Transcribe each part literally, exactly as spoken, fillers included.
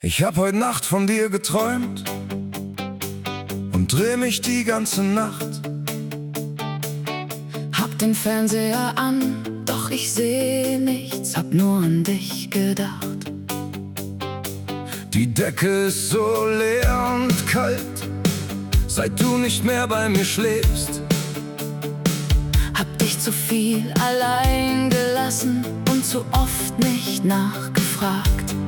Ich hab heut Nacht von dir geträumt und dreh mich die ganze Nacht. Hab den Fernseher an, doch ich seh nichts, hab nur an dich gedacht. Die Decke ist so leer und kalt, seit du nicht mehr bei mir schläfst. Hab dich zu viel allein gelassen und zu oft nicht nachgefragt.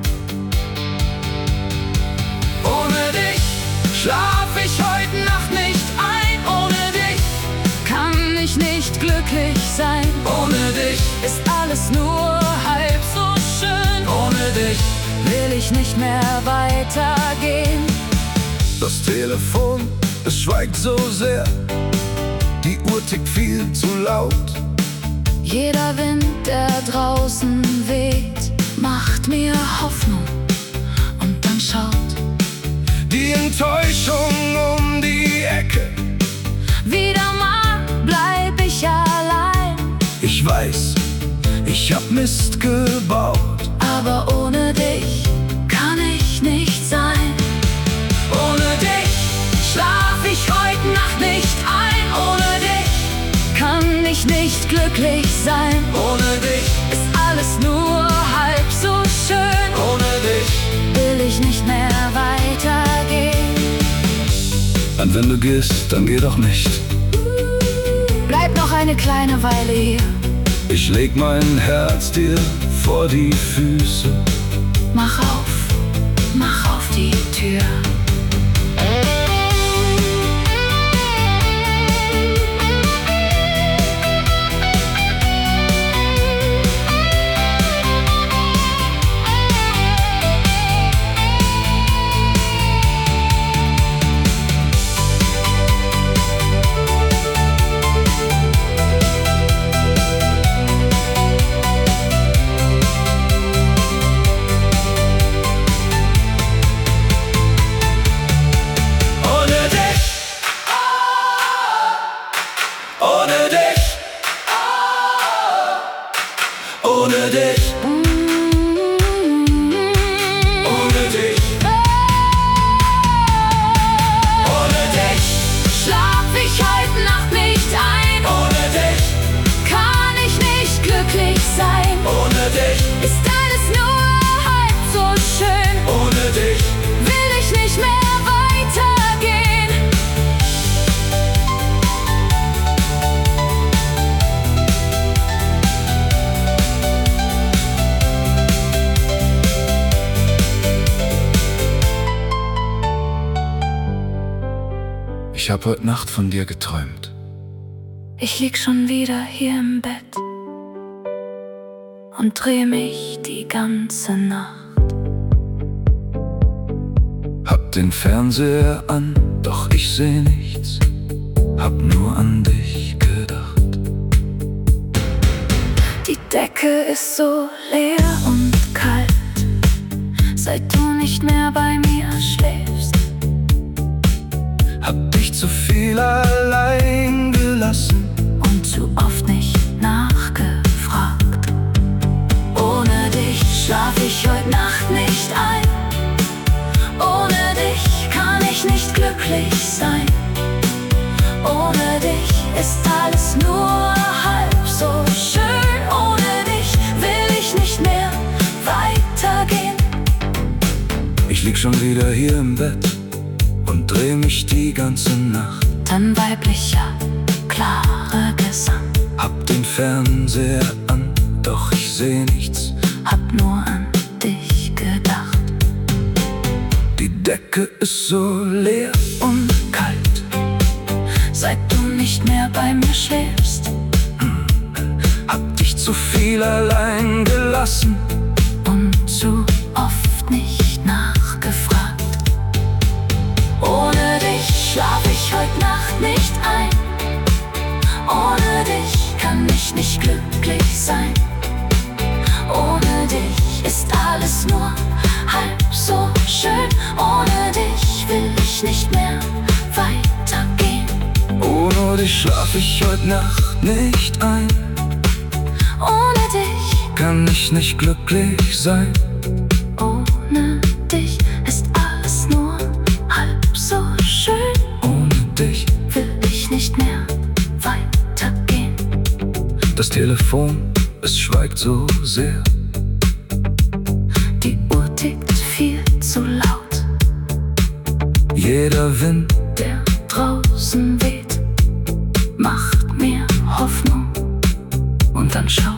Ohne dich Schlaf ich heute Nacht nicht ein, ohne dich kann ich nicht glücklich sein. ohne dich, Ist alles nur halb so schön. ohne dich. Will ich nicht mehr weitergehen. Das Telefon, es schweigt so sehr, die Uhr tickt viel zu laut. Jeder Wind, der draußen weht, macht mir Hoffnung und dann schaut Die Enttäuschung um die Ecke. wieder mal bleib ich allein. Ich weiß, ich hab Mist gebaut. Aber ohne dich kann ich nicht sein. Ohne dich Schlaf ich heute Nacht nicht ein. Ohne dich kann ich nicht glücklich sein. Ohne dich, Ist alles nur halb so schön. ohne dich. Will ich nicht mehr weitergehen. Und wenn du gehst, dann geh doch nicht. Bleib noch eine kleine Weile hier. Ich leg mein Herz dir vor die Füße. Mach auf, mach auf die Tür. Ohne dich, ohne dich, ohne dich, ohne dich, Schlaf ich heute Nacht nicht ein. ohne dich, Kann ich nicht glücklich sein. ohne dich, Ist alles nur halb so schön. ohne dich. Will ich nicht mehr weitergehen. Ich hab heut Nacht von dir geträumt. Ich lieg schon wieder hier im Bett und dreh mich die ganze Nacht. Hab den Fernseher an, doch ich seh nichts, hab nur an dich gedacht. Die Decke ist so leer und kalt, seit du nicht mehr bei mir schläfst. Hab dich zu viel allein gelassen Und zu oft nicht nachgefragt. Ohne dich schlaf ich heute Nacht nicht ein. Ohne dich kann ich nicht glücklich sein. Ohne dich ist alles nur halb so schön. Ohne dich will ich nicht mehr weitergehen. Ich lieg schon wieder hier im Bett und dreh mich die ganze Nacht. Dann weiblicher, klarer Gesang. Hab den Fernseher an, doch ich seh nichts. Hab nur an dich gedacht. Die Decke ist so leer und kalt, Seit du nicht mehr bei mir schläfst. hab dich zu viel allein gelassen. Und zu oft nicht nachgefragt. Ohne dich schlaf ich heute Nacht nicht ein. Ohne dich kann ich nicht glücklich sein. Ohne dich ist alles nur halb so schön. Ohne dich will ich nicht mehr weitergehen. Ohne dich schlaf ich heut Nacht nicht ein. Ohne dich kann ich nicht glücklich sein. ohne dich Telefon, es schweigt so sehr. Die Uhr tickt viel zu laut. Jeder Wind, der draußen weht, macht mir Hoffnung. Und dann schaut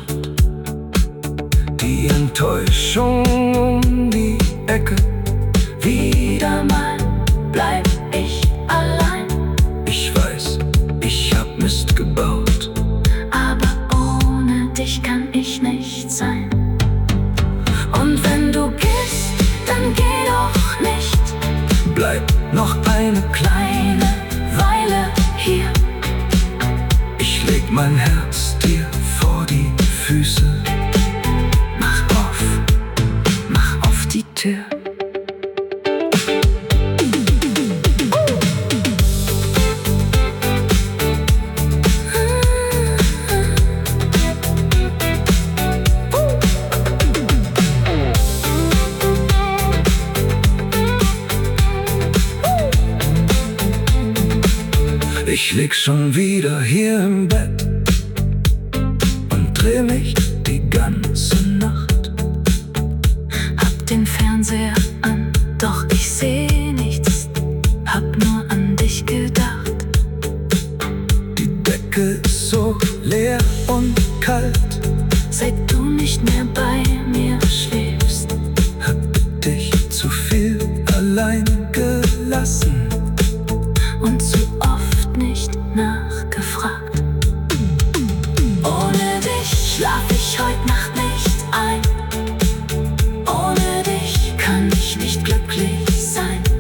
die Enttäuschung um die Ecke. Wieder mal bleib ich allein. Ich weiß, ich hab Mist gebaut, aber ohne dich kann ich nicht sein. Und wenn du gehst, dann geh doch nicht. Bleib noch eine Kleine Weile hier. Ich leg mein Herz dir vor die Füße. Mach auf, mach auf die Tür. Ich lieg schon wieder hier im Bett und dreh mich die ganze Nacht. Hab den Fernseher an, doch ich seh nichts. Hab nur an dich gedacht. Die Decke ist so leer und kalt. Seit du nicht mehr bei mir schläfst, Hab dich zu viel allein gelassen und zu oft nicht nachgefragt. Ohne dich schlaf ich heut Nacht nicht ein. Ohne dich kann ich nicht glücklich sein.